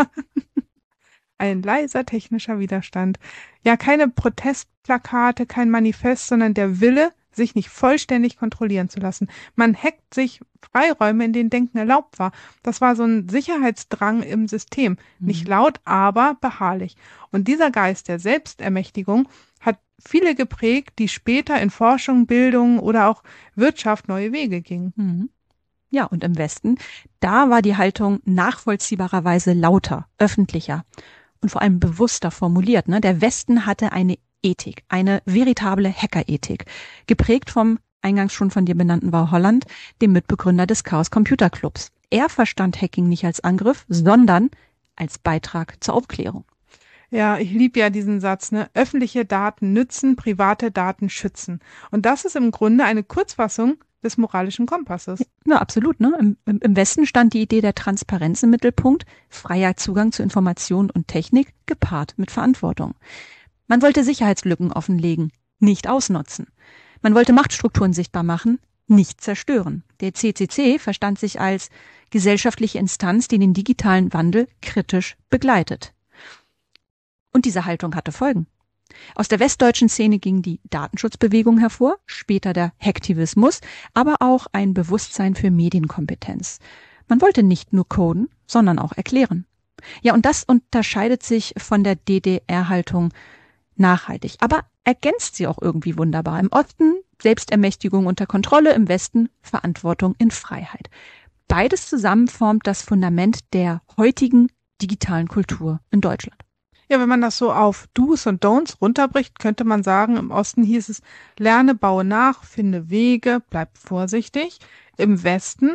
Ein leiser technischer Widerstand. Ja, keine Protestplakate, kein Manifest, sondern der Wille, sich nicht vollständig kontrollieren zu lassen. Man hackt sich Freiräume, in denen Denken erlaubt war. Das war so ein Sicherheitsdrang im System. Mhm. Nicht laut, aber beharrlich. Und dieser Geist der Selbstermächtigung hat viele geprägt, die später in Forschung, Bildung oder auch Wirtschaft neue Wege gingen. Mhm. Ja, und im Westen, da war die Haltung nachvollziehbarerweise lauter, öffentlicher und vor allem bewusster formuliert. Ne? Der Westen hatte eine Ethik, eine veritable Hackerethik, geprägt vom eingangs schon von dir benannten Val Holland, dem Mitbegründer des Chaos Computer Clubs. Er verstand Hacking nicht als Angriff, sondern als Beitrag zur Aufklärung. Ja, ich liebe ja diesen Satz, ne? Öffentliche Daten nützen, private Daten schützen. Und das ist im Grunde eine Kurzfassung des moralischen Kompasses. Ja, absolut. Ne? Im, Im Westen stand die Idee der Transparenz im Mittelpunkt, freier Zugang zu Information und Technik, gepaart mit Verantwortung. Man wollte Sicherheitslücken offenlegen, nicht ausnutzen. Man wollte Machtstrukturen sichtbar machen, nicht zerstören. Der C C C verstand sich als gesellschaftliche Instanz, die den digitalen Wandel kritisch begleitet. Und diese Haltung hatte Folgen. Aus der westdeutschen Szene ging die Datenschutzbewegung hervor, später der Hacktivismus, aber auch ein Bewusstsein für Medienkompetenz. Man wollte nicht nur coden, sondern auch erklären. Ja, und das unterscheidet sich von der D D R-Haltung nachhaltig, aber ergänzt sie auch irgendwie wunderbar. Im Osten Selbstermächtigung unter Kontrolle, im Westen Verantwortung in Freiheit. Beides zusammen formt das Fundament der heutigen digitalen Kultur in Deutschland. Ja, wenn man das so auf Do's und Don'ts runterbricht, könnte man sagen, im Osten hieß es, lerne, baue nach, finde Wege, bleib vorsichtig. Im Westen,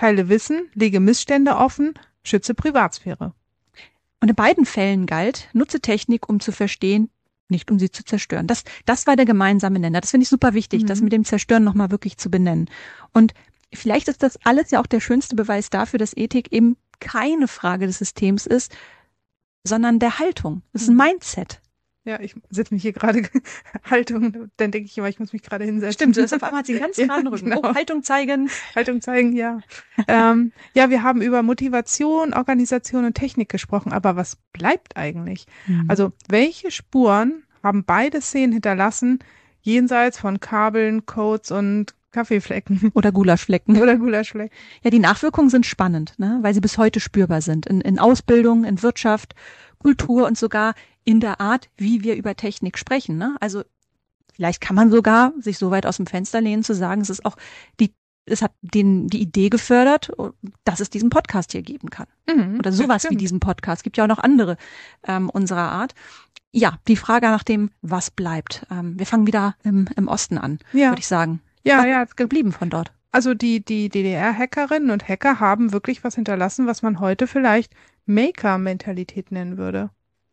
teile Wissen, lege Missstände offen, schütze Privatsphäre. Und in beiden Fällen galt, nutze Technik, um zu verstehen, nicht um sie zu zerstören. Das, das war der gemeinsame Nenner. Das finde ich super wichtig, mhm. das mit dem Zerstören nochmal wirklich zu benennen. Und vielleicht ist das alles ja auch der schönste Beweis dafür, dass Ethik eben keine Frage des Systems ist, sondern der Haltung. Das ist ein Mindset. Ja, ich setze mich hier gerade Haltung, dann denke ich immer, ich muss mich gerade hinsetzen. Stimmt, das auf einmal hat sie einen ganz geraden Rücken. Genau. Oh, Haltung zeigen. Haltung zeigen, ja. ähm, ja, wir haben über Motivation, Organisation und Technik gesprochen, aber was bleibt eigentlich? Mhm. Also, welche Spuren haben beide Szenen hinterlassen, jenseits von Kabeln, Codes und Kaffeeflecken? Oder Gulaschflecken. Oder Gulaschflecken. Ja, die Nachwirkungen sind spannend, ne? Weil sie bis heute spürbar sind. In, in Ausbildung, in Wirtschaft, Kultur und sogar in der Art, wie wir über Technik sprechen, ne? Also vielleicht kann man sogar sich so weit aus dem Fenster lehnen zu sagen, es ist auch die, es hat den die Idee gefördert, dass es diesen Podcast hier geben kann. Mhm, oder sowas wie diesen Podcast. Es gibt ja auch noch andere ähm, unserer Art. Ja, die Frage nach dem, was bleibt. Ähm, wir fangen wieder im, im Osten an, ja. würde ich sagen. Ja, was ja. ist geblieben von dort? Also die, die D D R-Hackerinnen und Hacker haben wirklich was hinterlassen, was man heute vielleicht Maker-Mentalität nennen würde.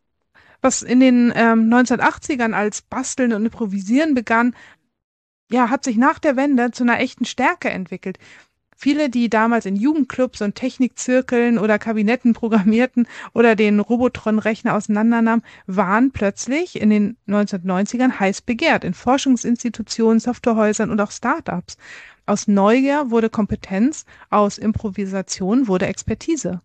Was in den ähm, neunzehnhundertachtzigern als Basteln und Improvisieren begann, ja, hat sich nach der Wende zu einer echten Stärke entwickelt. Viele, die damals in Jugendclubs und Technikzirkeln oder Kabinetten programmierten oder den Robotron-Rechner auseinandernahmen, waren plötzlich in den neunzehnhundertneunzigern heiß begehrt in Forschungsinstitutionen, Softwarehäusern und auch Startups. Aus Neugier wurde Kompetenz, aus Improvisation wurde Expertise.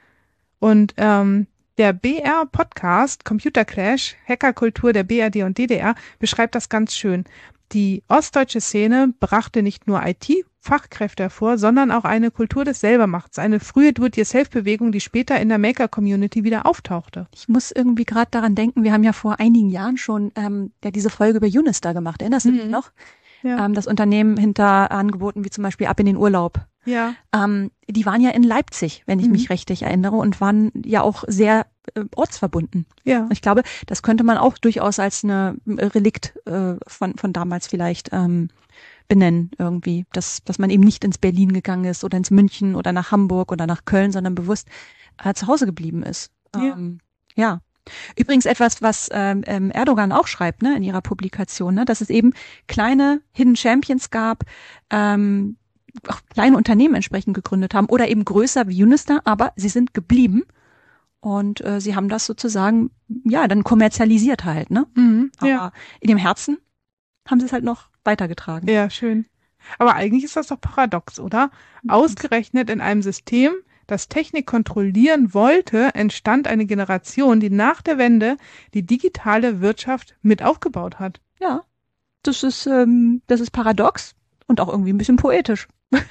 Und ähm, der B R-Podcast Computer Clash, Hackerkultur der B R D und D D R beschreibt das ganz schön. Die ostdeutsche Szene brachte nicht nur I T-Fachkräfte hervor, sondern auch eine Kultur des Selbermachts, eine frühe Do-it-yourself-Bewegung, die später in der Maker-Community wieder auftauchte. Ich muss irgendwie gerade daran denken, wir haben ja vor einigen Jahren schon ähm, ja diese Folge über Unistar gemacht. Erinnerst du dich mhm. noch? Ja. Ähm, das Unternehmen hinter Angeboten wie zum Beispiel Ab in den Urlaub. Ja. Ähm, die waren ja in Leipzig, wenn ich mhm. mich richtig erinnere, und waren ja auch sehr äh, ortsverbunden. Ja. Ich glaube, das könnte man auch durchaus als eine Relikt äh, von von damals vielleicht ähm, benennen irgendwie, dass dass man eben nicht ins Berlin gegangen ist oder ins München oder nach Hamburg oder nach Köln, sondern bewusst äh, zu Hause geblieben ist. Ja. Ähm, ja. Übrigens etwas, was ähm, Erdogan auch schreibt, ne, in ihrer Publikation, ne, dass es eben kleine Hidden Champions gab, ähm, auch kleine Unternehmen entsprechend gegründet haben oder eben größer wie Unistar, aber sie sind geblieben und äh, sie haben das sozusagen, ja, dann kommerzialisiert halt, ne? Mhm, aber ja. in dem Herzen haben sie es halt noch weitergetragen. Ja, schön. Aber eigentlich ist das doch paradox, oder? Mhm. Ausgerechnet in einem System, das Technik kontrollieren wollte, entstand eine Generation, die nach der Wende die digitale Wirtschaft mit aufgebaut hat. Ja, das ist, ähm, das ist paradox und auch irgendwie ein bisschen poetisch.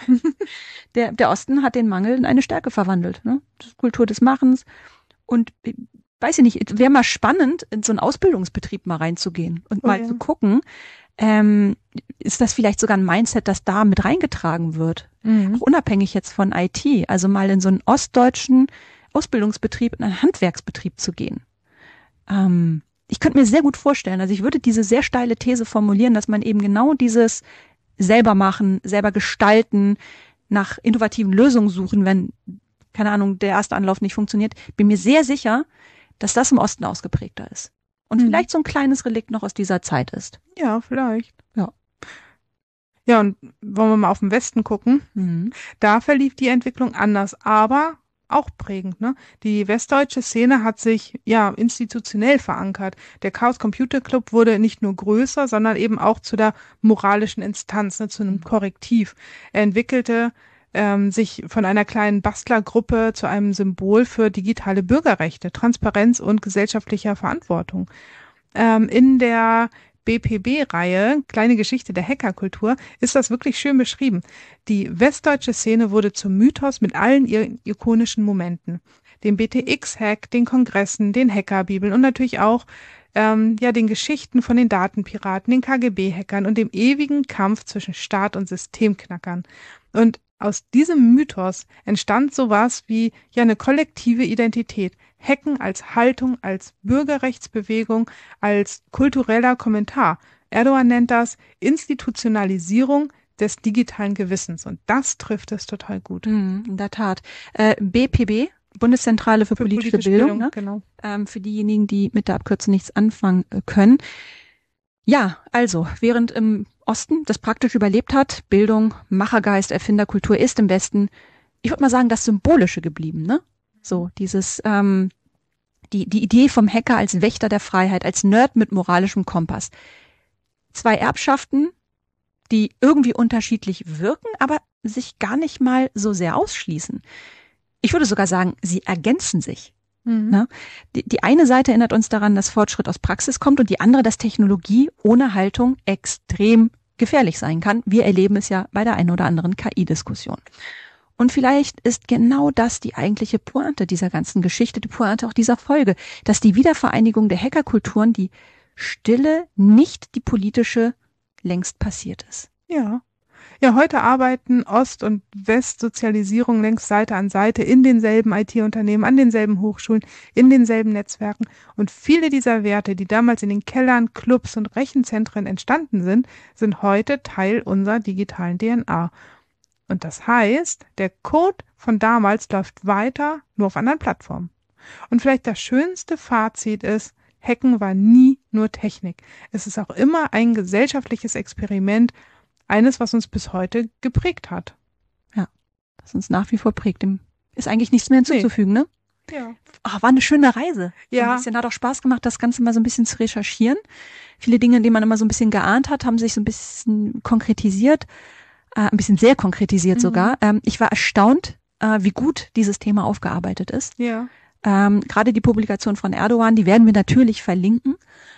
der, der Osten hat den Mangel in eine Stärke verwandelt, ne? Das ist Kultur des Machens. Und weiß ich nicht, wäre mal spannend, in so einen Ausbildungsbetrieb mal reinzugehen und oh, mal ja. zu gucken, ähm, ist das vielleicht sogar ein Mindset, das da mit reingetragen wird? Mhm. Auch unabhängig jetzt von I T, also mal in so einen ostdeutschen Ausbildungsbetrieb, in einen Handwerksbetrieb zu gehen. Ähm, ich könnte mir sehr gut vorstellen, also ich würde diese sehr steile These formulieren, dass man eben genau dieses selber machen, selber gestalten, nach innovativen Lösungen suchen, wenn, keine Ahnung, der erste Anlauf nicht funktioniert, bin mir sehr sicher, dass das im Osten ausgeprägter ist. Und mhm. vielleicht so ein kleines Relikt noch aus dieser Zeit ist. Ja, vielleicht. Ja. Ja, und wollen wir mal auf den Westen gucken? Mhm. Da verlief die Entwicklung anders, aber auch prägend, ne? Die westdeutsche Szene hat sich, ja, institutionell verankert. Der Chaos Computer Club wurde nicht nur größer, sondern eben auch zu der moralischen Instanz, ne, zu einem Korrektiv. Er entwickelte ähm, sich von einer kleinen Bastlergruppe zu einem Symbol für digitale Bürgerrechte, Transparenz und gesellschaftlicher Verantwortung. Ähm, in der B P B-Reihe, Kleine Geschichte der Hackerkultur, ist das wirklich schön beschrieben. Die westdeutsche Szene wurde zum Mythos mit allen ihren ikonischen Momenten. Dem B T X-Hack, den Kongressen, den Hackerbibeln und natürlich auch ähm, ja den Geschichten von den Datenpiraten, den K G B-Hackern und dem ewigen Kampf zwischen Staat und Systemknackern. Und aus diesem Mythos entstand sowas wie ja eine kollektive Identität. Hacken als Haltung, als Bürgerrechtsbewegung, als kultureller Kommentar. Erdogan nennt das Institutionalisierung des digitalen Gewissens. Und das trifft es total gut. Mhm, in der Tat. Äh, B P B, Bundeszentrale für, für politische, politische Bildung, Bildung ne? Genau. Ähm, für diejenigen, die mit der Abkürzung nichts anfangen äh, können. Ja, also, während im Osten das praktisch überlebt hat, Bildung, Machergeist, Erfinderkultur ist im Westen, ich würde mal sagen, das Symbolische geblieben, ne? So, dieses, ähm, die, die Idee vom Hacker als Wächter der Freiheit, als Nerd mit moralischem Kompass. Zwei Erbschaften, die irgendwie unterschiedlich wirken, aber sich gar nicht mal so sehr ausschließen. Ich würde sogar sagen, sie ergänzen sich. Mhm. Ne? Die, die eine Seite erinnert uns daran, dass Fortschritt aus Praxis kommt und die andere, dass Technologie ohne Haltung extrem gefährlich sein kann. Wir erleben es ja bei der einen oder anderen K I-Diskussion. Und vielleicht ist genau das die eigentliche Pointe dieser ganzen Geschichte, die Pointe auch dieser Folge, dass die Wiedervereinigung der Hackerkulturen, die stille, nicht die politische, längst passiert ist. Ja. Ja, heute arbeiten Ost- und Westsozialisierung längst Seite an Seite in denselben I T-Unternehmen, an denselben Hochschulen, in denselben Netzwerken. Und viele dieser Werte, die damals in den Kellern, Clubs und Rechenzentren entstanden sind, sind heute Teil unserer digitalen D N A. Und das heißt, der Code von damals läuft weiter, nur auf anderen Plattformen. Und vielleicht das schönste Fazit ist, Hacken war nie nur Technik. Es ist auch immer ein gesellschaftliches Experiment, eines, was uns bis heute geprägt hat. Ja, das uns nach wie vor prägt. Dem ist eigentlich nichts mehr hinzuzufügen, nee. ne? Ja. Ach, war eine schöne Reise. Ja. So ein bisschen, hat auch Spaß gemacht, das Ganze mal so ein bisschen zu recherchieren. Viele Dinge, die man immer so ein bisschen geahnt hat, haben sich so ein bisschen konkretisiert. Äh, ein bisschen sehr konkretisiert mhm. sogar. Ähm, ich war erstaunt, äh, wie gut dieses Thema aufgearbeitet ist. Ja. Ähm, gerade die Publikation von Erdogan, die werden wir natürlich verlinken.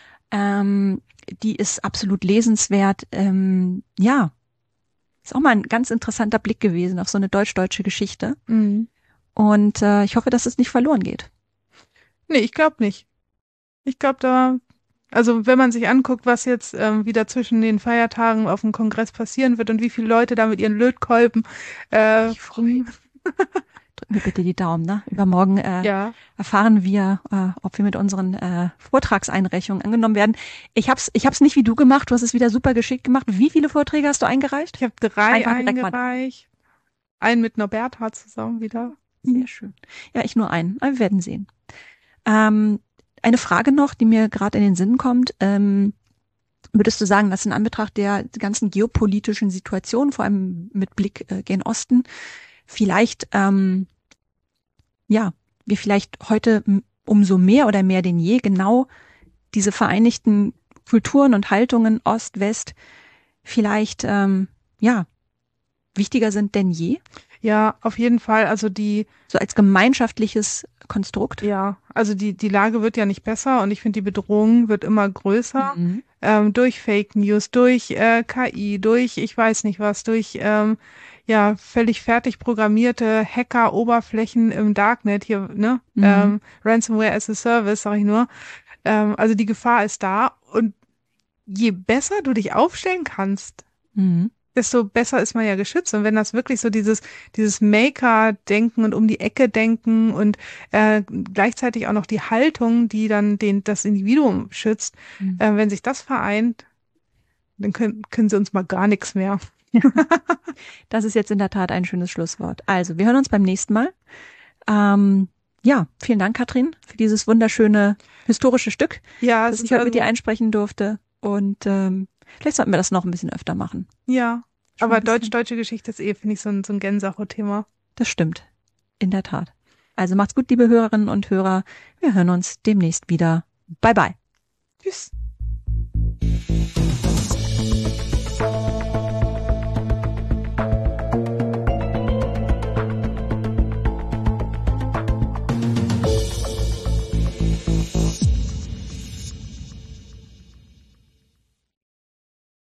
Ähm, die ist absolut lesenswert. Ähm, ja, ist auch mal ein ganz interessanter Blick gewesen auf so eine deutsch-deutsche Geschichte. Mhm. Und äh, ich hoffe, dass es nicht verloren geht. Nee, ich glaube nicht. Ich glaube, da, also wenn man sich anguckt, was jetzt ähm, wieder zwischen den Feiertagen auf dem Kongress passieren wird und wie viele Leute da mit ihren Lötkolben äh, ich freue mich. Drücken wir bitte die Daumen, ne? Übermorgen äh, ja. erfahren wir, äh, ob wir mit unseren äh, Vortragseinreichungen angenommen werden. Ich hab's, ich hab's nicht wie du gemacht. Du hast es wieder super geschickt gemacht. Wie viele Vorträge hast du eingereicht? Ich habe drei Einfach eingereicht. Einen mit Norberta zusammen wieder. Sehr schön. Ja, ich nur einen. Aber wir werden sehen. Ähm, eine Frage noch, die mir gerade in den Sinn kommt. Ähm, würdest du sagen, dass in Anbetracht der ganzen geopolitischen Situation, vor allem mit Blick äh, gen Osten, vielleicht, ähm, ja, wir vielleicht heute umso mehr oder mehr denn je genau diese vereinigten Kulturen und Haltungen Ost, West vielleicht, ähm, ja, wichtiger sind denn je? Ja, auf jeden Fall. Also die so als gemeinschaftliches Konstrukt. Ja, also die die Lage wird ja nicht besser und ich finde, die Bedrohung wird immer größer Mhm. ähm, durch Fake News, durch äh, K I, durch ich weiß nicht was, durch ähm, ja völlig fertig programmierte Hacker-Oberflächen im Darknet hier, ne? Mhm. Ähm, Ransomware as a Service, sag ich nur. Ähm, also die Gefahr ist da und je besser du dich aufstellen kannst, Mhm. desto besser ist man ja geschützt. Und wenn das wirklich so dieses dieses Maker-Denken und um die Ecke denken und äh, gleichzeitig auch noch die Haltung, die dann den das Individuum schützt, Mhm. äh, wenn sich das vereint, dann können können sie uns mal gar nichts mehr. Das ist jetzt in der Tat ein schönes Schlusswort. Also, wir hören uns beim nächsten Mal. Ähm, ja, vielen Dank, Katrin, für dieses wunderschöne historische Stück, Ja, das es ich ist heute also, mit dir einsprechen durfte. Und ähm, vielleicht sollten wir das noch ein bisschen öfter machen. ja, Schon aber ein bisschen. deutsch-deutsche Geschichte ist eh, finde ich, so ein, so ein Gänsehaut-Thema. Das stimmt. In der Tat. Also macht's gut, liebe Hörerinnen und Hörer. Wir hören uns demnächst wieder. Bye, bye. Tschüss.